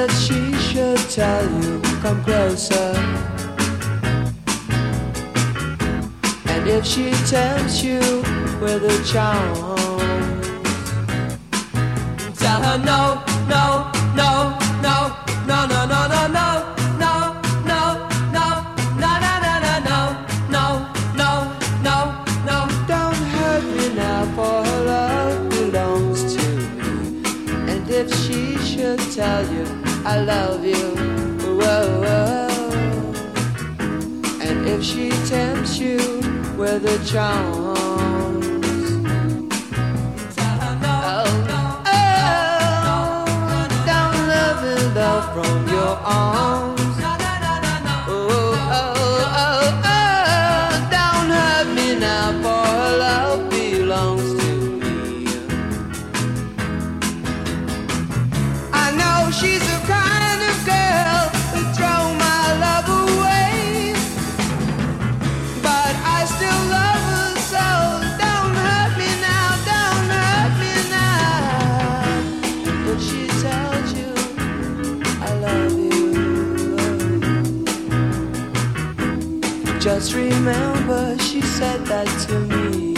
that she should tell you, come closer. And if she tempts you with a charm, tell her no, no, no, no, no, no, no, no, no. For her love belongs to me. And if she should tell you I love you, whoa, whoa. And if she tempts you with a charms, tell her no, no, oh, don't let me love from your arms. Oh, oh, oh, oh, don't hurt me now, for her love belongs to me. I know she's the kind of girl who throw my love away, but I still love her, so don't hurt me now, don't hurt me now. When she tells you I love you, just remember she said that to me.